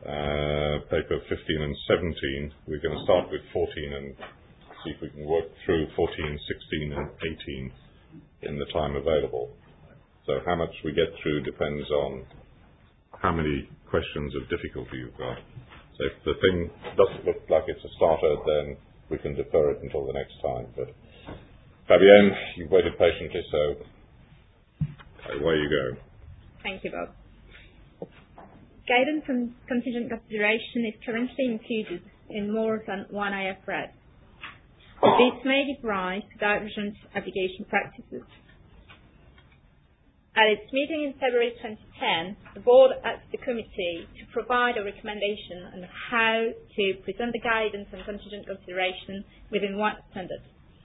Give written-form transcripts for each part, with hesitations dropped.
paper 15 and 17. We're going to start with 14 and see if we can work through 14, 16 and 18 in the time available. So how much we get through depends on how many questions of difficulty you've got. So if the thing doesn't look like it's a starter, then we can defer it until the next time. But Fabienne, you've waited patiently, so away you go. Thank you, Bob. Guidance and contingent consideration is currently included in more than one IFRS. This may give rise to divergent application practices. At its meeting in February 2010, the board asked the committee to provide a recommendation on how to present the guidance and contingent consideration within one standard.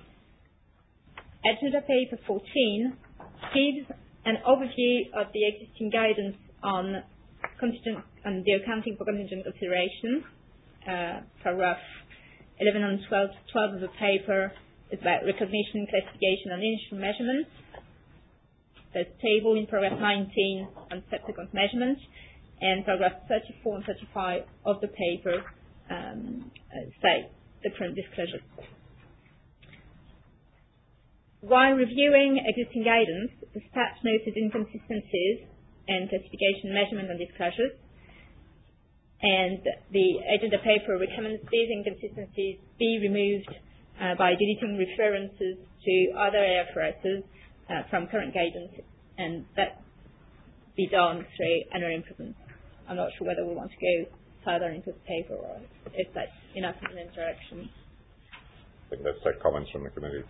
Agenda paper 14 gives an overview of the existing guidance on the accounting for contingent consideration. Paragraph 11 and 12 of the paper is about recognition, classification and initial measurements. There's a table in paragraph 19 on subsequent measurements, and paragraph 34 and 35 of the paper say different disclosures. While reviewing existing guidance, the staff noted inconsistencies in classification, measurement and disclosures, and the agenda paper recommends these inconsistencies be removed by deleting references to other IFRSs from current guidance, and that be done through annual improvements. I'm not sure whether we want to go further into the paper or if that's enough of an interaction. I think let's take comments from the committee.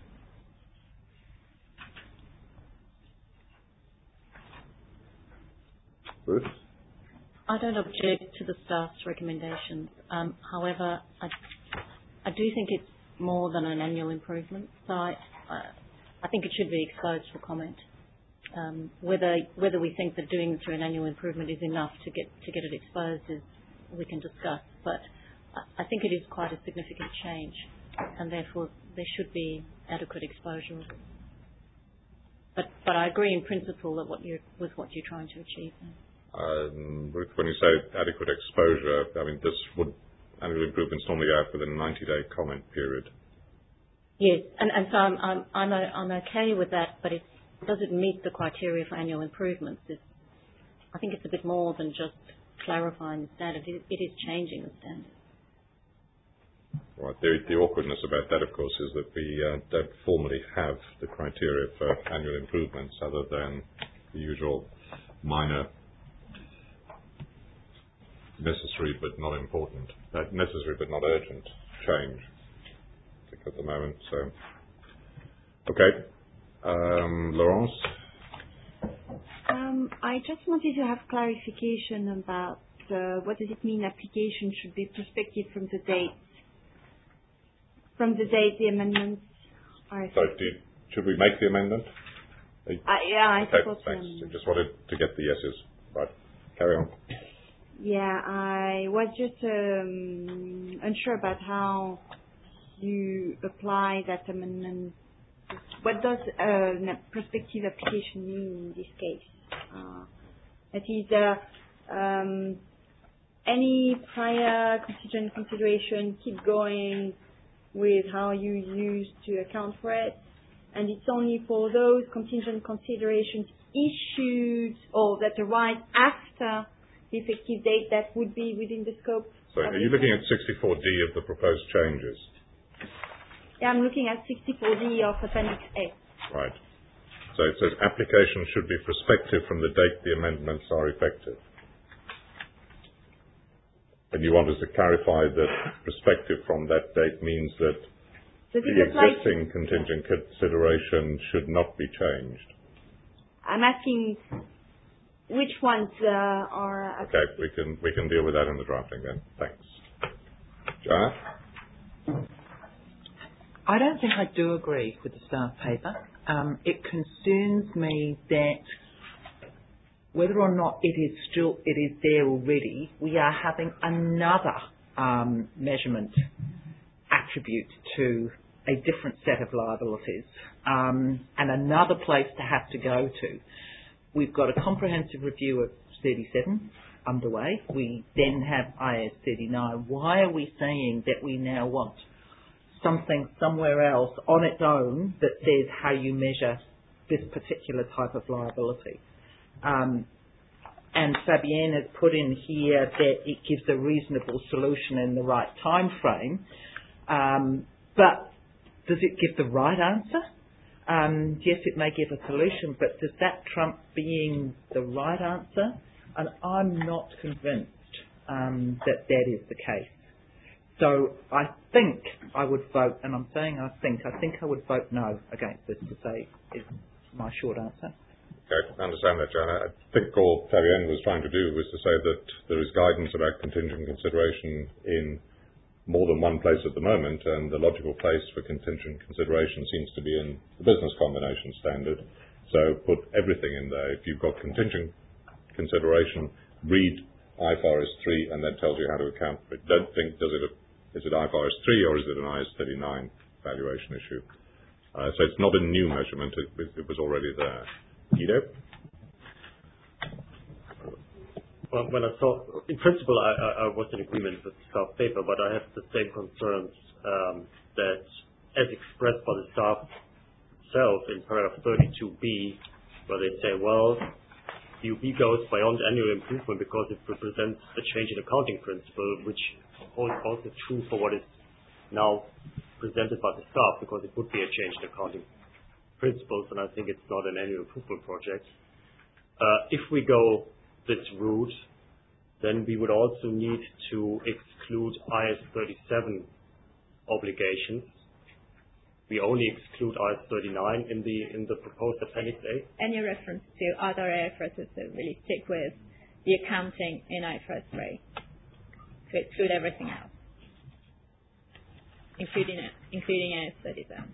Ruth? I don't object to the staff's recommendations. However, I do think it's more than an annual improvement, so I think it should be exposed for comment. Whether we think that doing it through an annual improvement is enough to get it exposed is we can discuss. But I think it is quite a significant change, and therefore there should be adequate exposure. But I agree in principle that with what you're trying to achieve. Ruth, when you say adequate exposure, I mean annual improvements normally out within a 90-day comment period. Yes, and so I'm okay with that, but does it meet the criteria for annual improvements? I think it's a bit more than just clarifying the standard. It is changing the standard. Right. The awkwardness about that, of course, is that we don't formally have the criteria for annual improvements other than the usual minor, necessary but not important, necessary but not urgent change at the moment. So, okay, Laurence. I just wanted to have clarification about what does it mean application should be prospective from the date the amendments are. So, should we make the amendment? Yeah, I suppose. Thanks. I just wanted to get the yeses. Right, carry on. Yeah, I was just unsure about how you apply that amendment. What does prospective application mean in this case? That is, any prior contingent consideration keep going with how you used to account for it, and it's only for those contingent considerations issued or that arise after the effective date that would be within the scope. So are you looking at 64D of the proposed changes? Yeah, I'm looking at 64D of Appendix A. Right. So it says application should be prospective from the date the amendments are effective. And you want us to clarify that prospective from that date means that the existing contingent consideration should not be changed. I'm asking which ones are... Okay, we can deal with that in the drafting then. Thanks. Joanna? I don't think I do agree with the staff paper. It concerns me that whether or not it is there already, we are having another measurement attribute to a different set of liabilities and another place to have to go to. We've got a comprehensive review of 37. underway. We then have IAS 39. Why are we saying that we now want something somewhere else on its own that says how you measure this particular type of liability? And Fabienne has put in here that it gives a reasonable solution in the right time frame. But does it give the right answer? Yes, it may give a solution, but does that trump being the right answer? And I'm not convinced that is the case. So I think I would vote, and I'm saying I think I would vote no against this to say is my short answer. Okay, I understand that, Joanna. I think all Fabienne was trying to do was to say that there is guidance about contingent consideration in more than one place at the moment, and the logical place for contingent consideration seems to be in the business combination standard. So put everything in there. If you've got contingent consideration, read IFRS 3 and that tells you how to account for it. Don't think, is it IFRS 3 or is it an IAS 39 valuation issue? So it's not a new measurement, it was already there. Guido? Well, when I saw, in principle, I was in agreement with the staff paper, but I have the same concerns that, as expressed by the staff itself in paragraph 32B, where they say, well, UB goes beyond annual improvement because it represents a change in accounting principle, which holds also true for what is now presented by the staff, because it would be a change in accounting principles, and I think it's not an annual improvement project. If we go this route, then we would also need to exclude IAS 37 obligations. We only exclude IAS 39 in the proposed Appendix A. Any reference to other IFRSs that really stick with the accounting in IFRS 3 to exclude everything else, including IAS 37.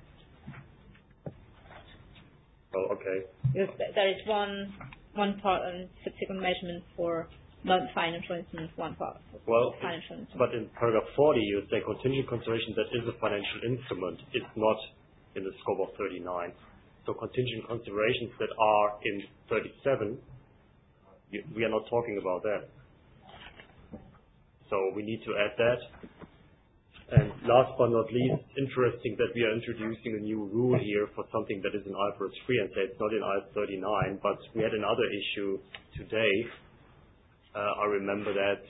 Oh, okay. Because there is one part on subsequent measurements for non-financial instruments, one part for financial instruments. But in paragraph 40, you say contingent consideration that is a financial instrument is not in the scope of 39. So contingent considerations that are in 37, we are not talking about that. So we need to add that. And last but not least, interesting that we are introducing a new rule here for something that is in IFRS 3 and say it's not in IAS 39, but we had another issue today. I remember that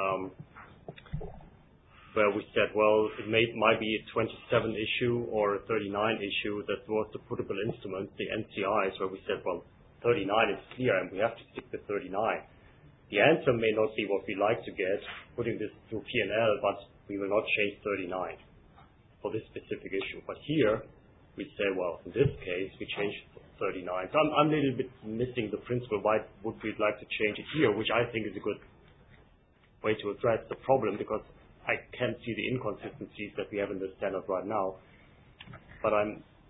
where we said, well, it might be a 27 issue or a 39 issue that was the puttable instrument, the NCIs, where we said, well, 39 is clear and we have to stick to 39. The answer may not be what we like to get, putting this through P&L, but we will not change 39 for this specific issue. But here, we say, well, in this case, we change 39. So I'm a little bit missing the principle. Why would we like to change it here, which I think is a good way to address the problem, because I can see the inconsistencies that we have in the standard right now. But I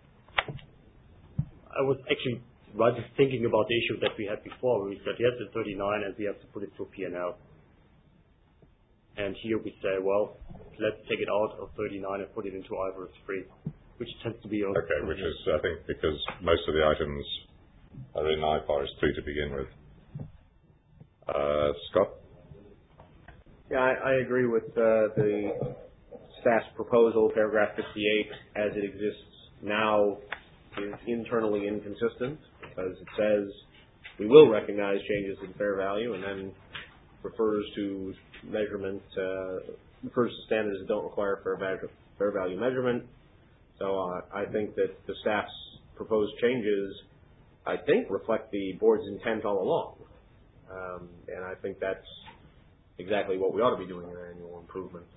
was actually rather thinking about the issue that we had before, where we said, yes, it's 39, and we have to put it through P&L. And here we say, well, let's take it out of 39 and put it into IFRS 3, which tends to be... Okay, which is, I think, because most of the items are in IFRS 3 to begin with. Scott? Yeah, I agree with the staff's proposal. Paragraph 58, as it exists now, is internally inconsistent, because it says we will recognize changes in fair value and then refers to measurement, refers to standards that don't require fair value measurement. So I think that the staff's proposed changes, I think, reflect the board's intent all along. And I think that's exactly what we ought to be doing in our annual improvement.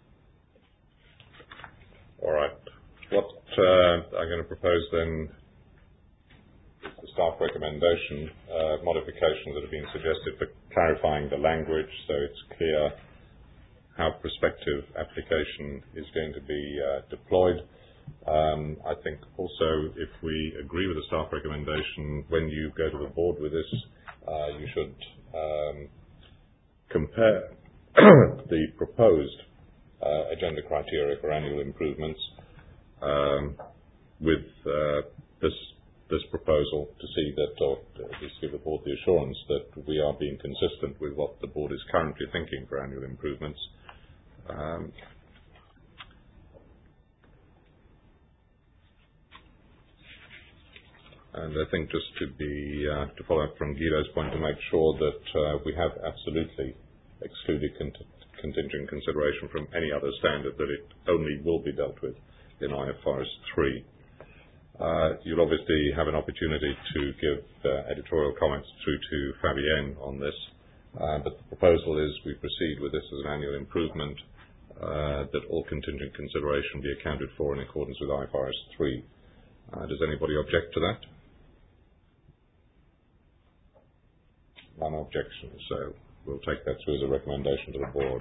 All right. What I'm going to propose then is the staff recommendation modifications that have been suggested for clarifying the language so it's clear how prospective application is going to be deployed. I think also if we agree with the staff recommendation, when you go to the board with this, you should compare the proposed agenda criteria for annual improvements with this this proposal to see that, or at least give the board the assurance that we are being consistent with what the board is currently thinking for annual improvements. And I think just to follow up from Guido's point, to make sure that we have absolutely excluded contingent consideration from any other standard, that it only will be dealt with in IFRS 3. You'll obviously have an opportunity to give editorial comments through to Fabienne on this, but the proposal is we proceed with this as an annual improvement, that all contingent consideration be accounted for in accordance with IFRS 3. Does anybody object to that? None objections, so we'll take that through as a recommendation to the board.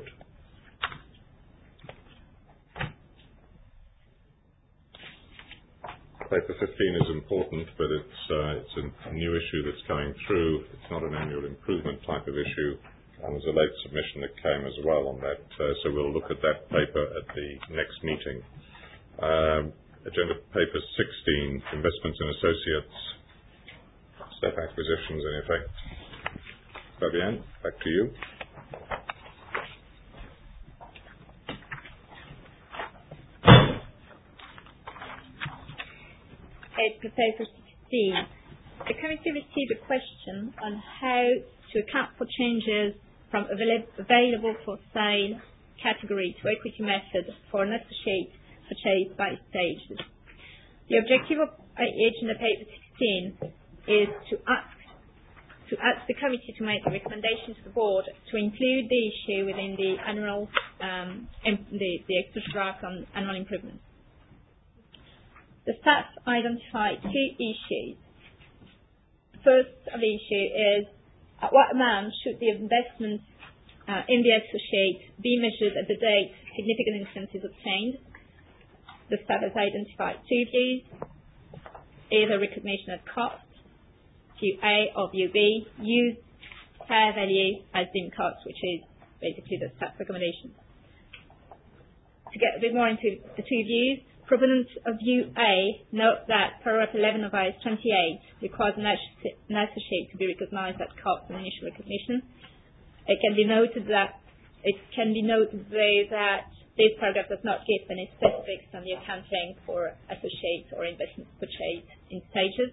Paper 15 is important, but it's a new issue that's coming through. It's not an annual improvement type of issue, and there's a late submission that came as well on that, so we'll look at that paper at the next meeting. Agenda paper 16, investments in associates, step acquisitions in effect. Fabienne, back to you. Paper 16. The committee received a question on how to account for changes from available for sale category to equity method for an associate purchased by stages. The objective of agenda paper 16 is to ask the committee to make a recommendation to the board to include the issue within the annual the extra draft on annual improvements. The staff identified two issues. The first of the issue is at what amount should the investment in the associate be measured at the date significant influence is obtained. The staff has identified two views, either recognition at cost, view A or view B, use fair value as deemed cost, which is basically the staff recommendation. To get a bit more into the two views, proponents of view A note that paragraph 11 of IAS 28 requires an associate to be recognized at cost and initial recognition. It can be noted though that this paragraph does not give any specifics on the accounting for associates or investments purchased in stages.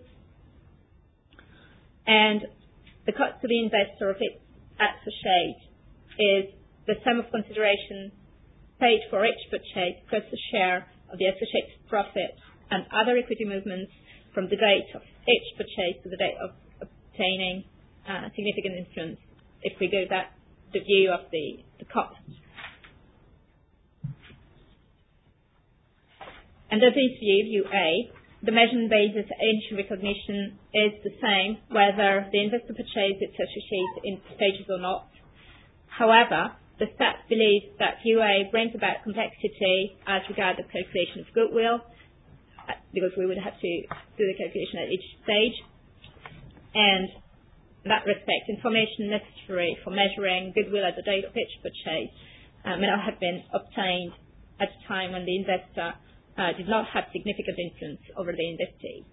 And the cost to the investor of its associate is the sum of consideration paid for each purchase plus the share of the associate's profit and other equity movements from the date of each purchase to the date of obtaining significant influence, if we go that the view of the cost. Under this view A, the measurement basis for initial recognition is the same whether the investor purchased its associate in stages or not. However, the staff believes that view A brings about complexity as regards the calculation of goodwill, because we would have to do the calculation at each stage. And in that respect, information necessary for measuring goodwill at the date of each purchase may not have been obtained at a time when the investor did not have significant influence over the investee.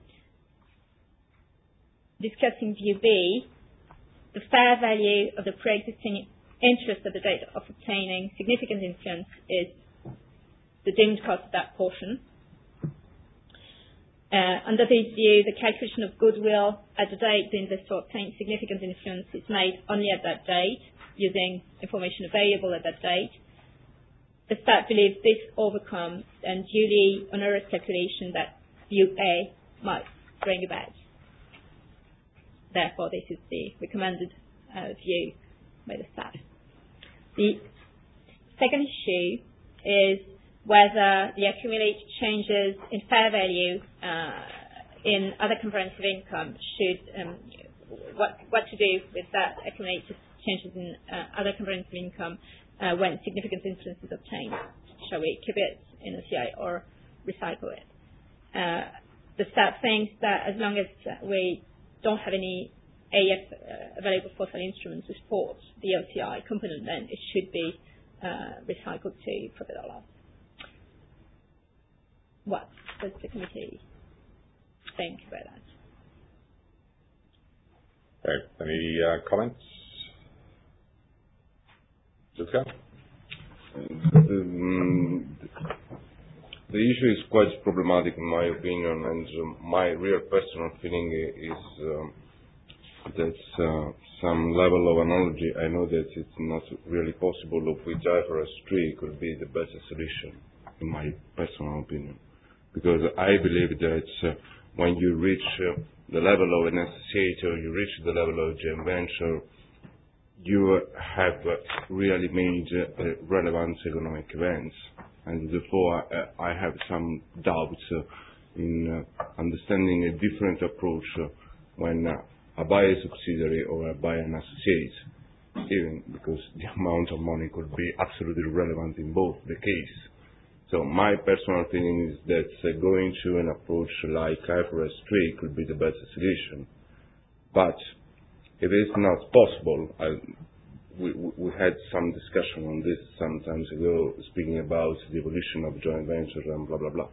Discussing view B, the fair value of the pre-existing interest at the date of obtaining significant influence is the deemed cost of that portion. Under this view, the calculation of goodwill at the date the investor obtains significant influence is made only at that date, using information available at that date. The staff believes this overcomes and duly onerous calculation that view A might bring about. Therefore, this is the recommended view by the staff. The second issue is whether the accumulated changes in fair value in other comprehensive income should, what to do with that accumulated changes in other comprehensive income when significant influence is obtained. Shall we keep it in OCI or recycle it? The staff thinks that as long as we don't have any AF available for sale instruments to support the OCI component, then it should be recycled to profit or loss. What does the committee Thank you very much. Okay. Any comments? Luca? The issue is quite problematic in my opinion, and my real personal feeling is that some level of analogy, I know that it's not really possible, of which IFRS 3 could be the better solution, in my personal opinion. Because I believe that when you reach the level of an associate or you reach the level of joint venture, you have really made relevant economic events. And therefore, I have some doubts in understanding a different approach when I buy a subsidiary or I buy an associate, even because the amount of money could be absolutely relevant in both the case. So my personal feeling is that going to an approach like IFRS 3 could be the better solution. But if it's not possible, we had some discussion on this some times ago, speaking about the evolution of joint ventures and blah, blah, blah.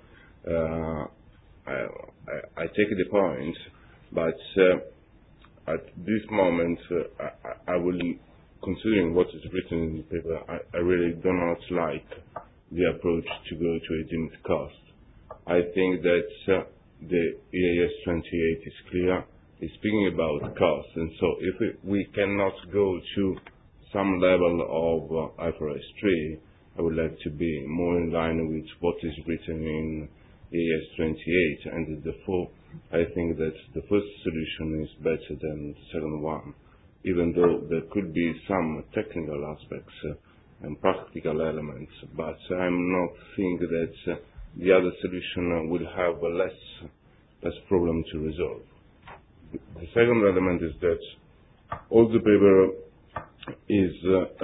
I take the point, but at this moment, I will, considering what is written in the paper, I really do not like the approach to go to a deemed cost. I think that the EAS 28 is clear. It's speaking about cost, and so if we cannot go to some level of IFRS 3, I would like to be more in line with what is written in EAS 28, and therefore I think that the first solution is better than the second one, even though there could be some technical aspects and practical elements, but I'm not thinking that the other solution will have less problem to resolve. The second element is that all the paper is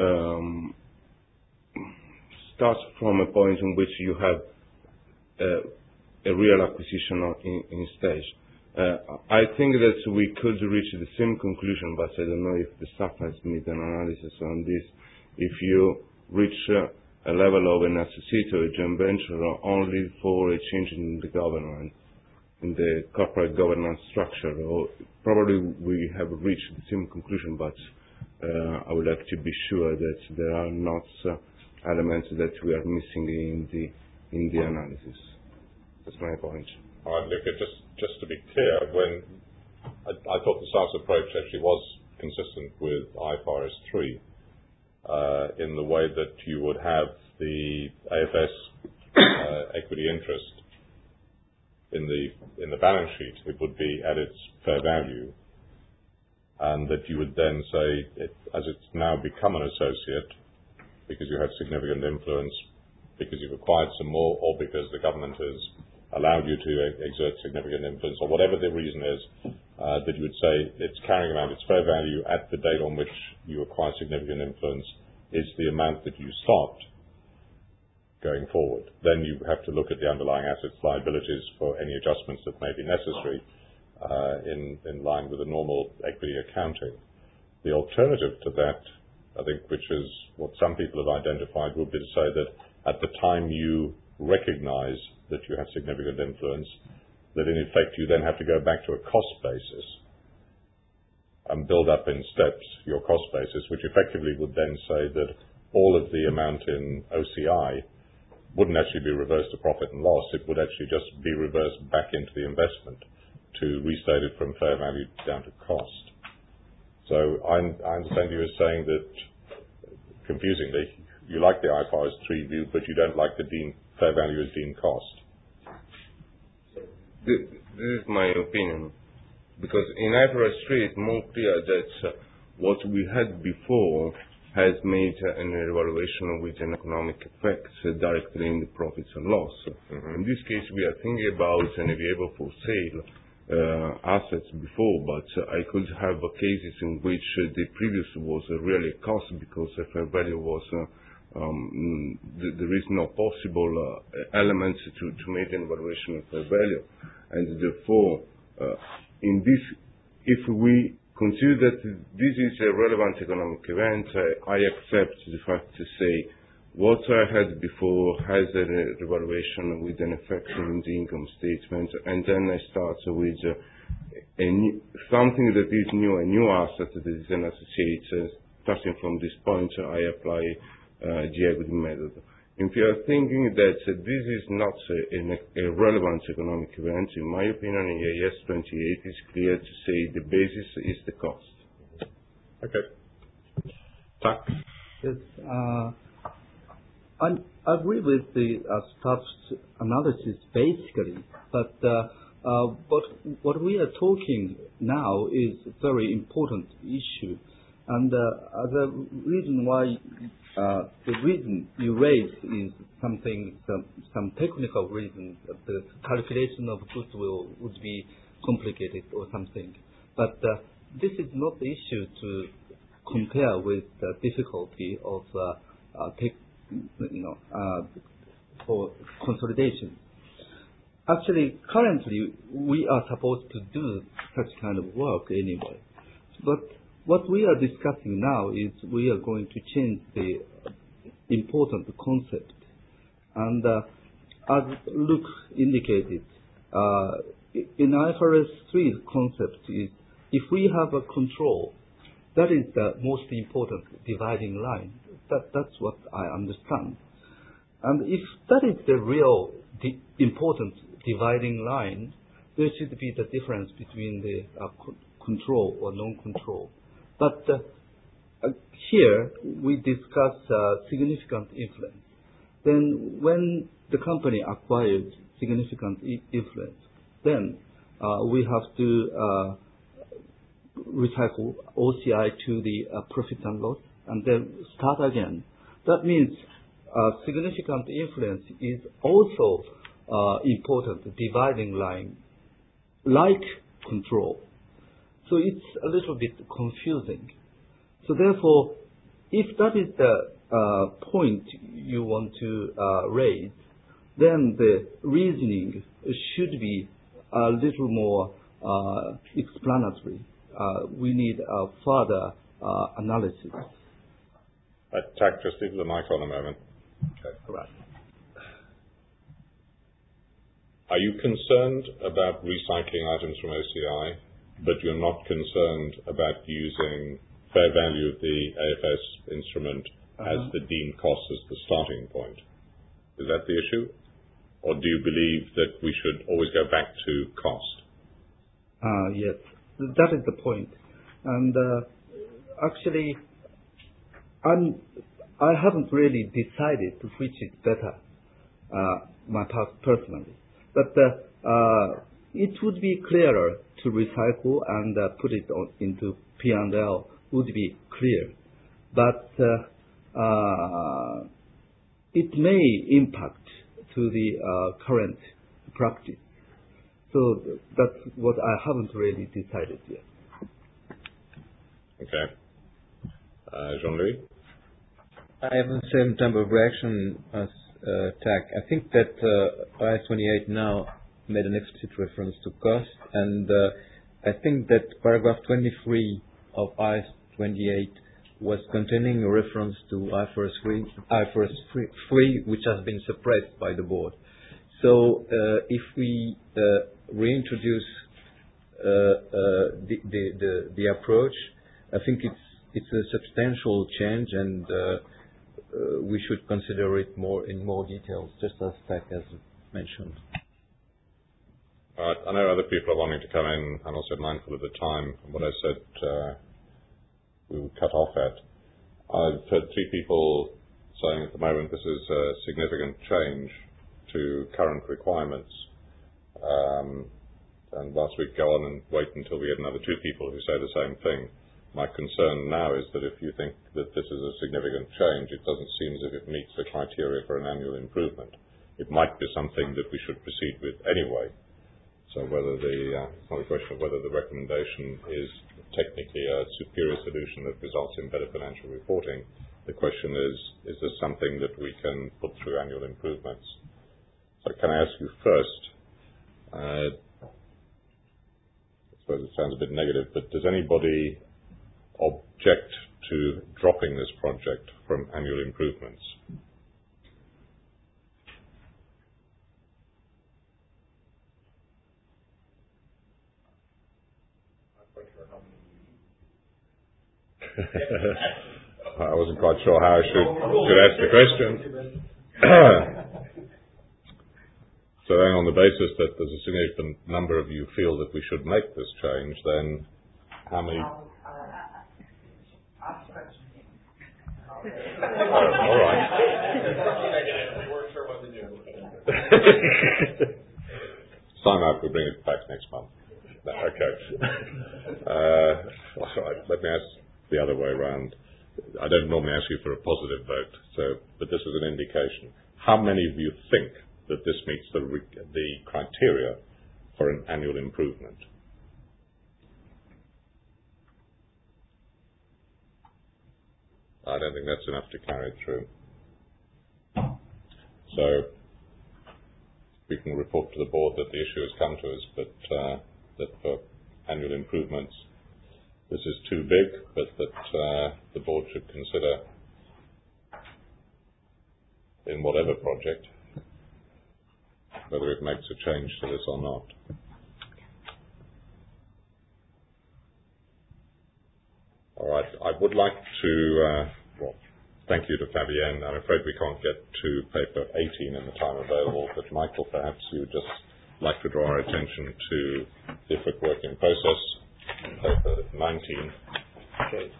starts from a point in which you have a real acquisition in stage. I think that we could reach the same conclusion, but I don't know if the staff has made an analysis on this. If you reach a level of an associate or a joint venture only for a change in the governance, in the corporate governance structure, or probably we have reached the same conclusion, but I would like to be sure that there are not elements that we are missing in the analysis. That's my point. All right, Luca, just to be clear, when I thought the staff's approach actually was consistent with IFRS 3 in the way that you would have the AFS equity interest in the balance sheet. It would be at its fair value, and that you would then say, as it's now become an associate, because you have significant influence, because you've acquired some more, or because the government has allowed you to exert significant influence, or whatever the reason is, that you would say it's carrying around its fair value at the date on which you acquire significant influence is the amount that you stopped going forward. Then you have to look at the underlying assets, liabilities for any adjustments that may be necessary in line with the normal equity accounting. The alternative to that, I think, which is what some people have identified, would be to say that at the time you recognize that you have significant influence, that in effect you then have to go back to a cost basis and build up in steps your cost basis, which effectively would then say that all of the amount in OCI wouldn't actually be reversed to profit and loss. It would actually just be reversed back into the investment to restate it from fair value down to cost. So I understand you as saying that, confusingly, you like the IFRS 3 view, but you don't like the fair value as deemed cost. This is my opinion, because in IFRS 3 it's more clear that what we had before has made an evaluation with an economic effect directly in the profits and loss. Mm-hmm. In this case, we are thinking about an available for sale assets before, but I could have cases in which the previous was really a cost because the fair value was there is no possible elements to make an evaluation of fair value, and therefore in this, if we consider that this is a relevant economic event, I accept the fact to say what I had before has a revaluation with an effect in the income statement, and then I start with something that is new, a new asset that is an associate. Starting from this point, I apply the equity method. If you are thinking that this is not a relevant economic event, in my opinion, EIS 28 is clear to say the basis is the cost. Okay. Tak? Yes, I agree with the staff's analysis basically, but what we are talking now is a very important issue, and the reason why the reason you raised is some technical reason. The calculation of goodwill would be complicated or something, but this is not the issue to compare with the difficulty of for consolidation. Actually, currently we are supposed to do such kind of work anyway, but what we are discussing now is we are going to change the important concept. And as Luke indicated, in IFRS 3 concept is if we have a control, that is the most important dividing line. That's what I understand. And if that is the real important dividing line, there should be the difference between the control or non-control. But here we discuss significant influence. Then when the company acquired significant influence, then we have to recycle OCI to the profit and loss and then start again. That means significant influence is also important dividing line like control. So it's a little bit confusing. So therefore, if that is the point you want to raise, then the reasoning should be a little more explanatory. We need a further analysis. Tak, just leave the mic on a moment. Okay. Right. Are you concerned about recycling items from OCI, but you're not concerned about using fair value of the AFS instrument as the deemed cost as the starting point? Is that the issue? Or do you believe that we should always go back to cost? Yes, that is the point. And actually, I haven't really decided which is better, my part personally. But it would be clearer to recycle and put it into P&L would be clear. But it may impact to the current practice. So that's what I haven't really decided yet. Okay. Jean-Louis? I have the same type of reaction as Tak. I think that IAS 28 now made an explicit reference to cost, and I think that paragraph 23 of IAS 28 was containing a reference to IFRS 3, which has been suppressed by the board. So if we reintroduce the approach, I think it's a substantial change, and we should consider it in more detail, just as Tak has mentioned. All right. I know other people are wanting to come in, and also mindful of the time. What I said we would cut off at. I've heard three people saying at the moment this is a significant change to current requirements. And last week go on and wait until we get another two people who say the same thing. My concern now is that if you think that this is a significant change, it doesn't seem as if it meets the criteria for an annual improvement. It might be something that we should proceed with anyway. So whether it's not a question of whether the recommendation is technically a superior solution that results in better financial reporting. The question is this something that we can put through annual improvements? So can I ask you first, I suppose it sounds a bit negative, but does anybody object to dropping this project from annual improvements? I wasn't quite sure how I should ask the question. So then on the basis that there's a significant number of you feel that we should make this change, then how many... all right. Sign up, we'll bring it back next month. No, okay. All right, let me ask the other way around. I don't normally ask you for a positive vote, but this is an indication. How many of you think that this meets the criteria for an annual improvement? I don't think that's enough to carry it through. So we can report to the board that the issue has come to us, but that for annual improvements this is too big, but that the board should consider in whatever project whether it makes a change to this or not. All right. I would like to thank you to Fabienne. I'm afraid we can't get to paper 18 in the time available, but Michael, perhaps you would just like to draw our attention to the IFRIC work in process, paper 19. Okay.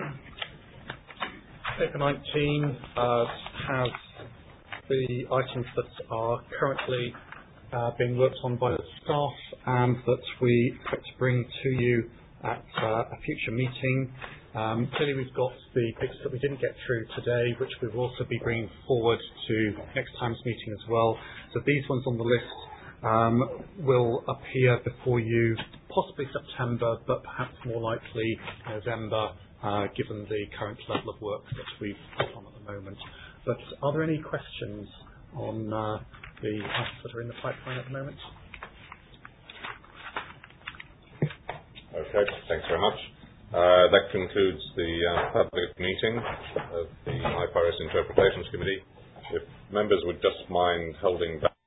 Paper 19 has the items that are currently being worked on by the staff and that we expect to bring to you at a future meeting. Clearly we've got the bits that we didn't get through today, which we will also be bringing forward to next time's meeting as well. So these ones on the list will appear before you possibly September, but perhaps more likely November, given the current level of work that we've got on at the moment. But are there any questions on the items that are in the pipeline at the moment? Okay, thanks very much. That concludes the public meeting of the IFRS Interpretations Committee. If members would just mind holding back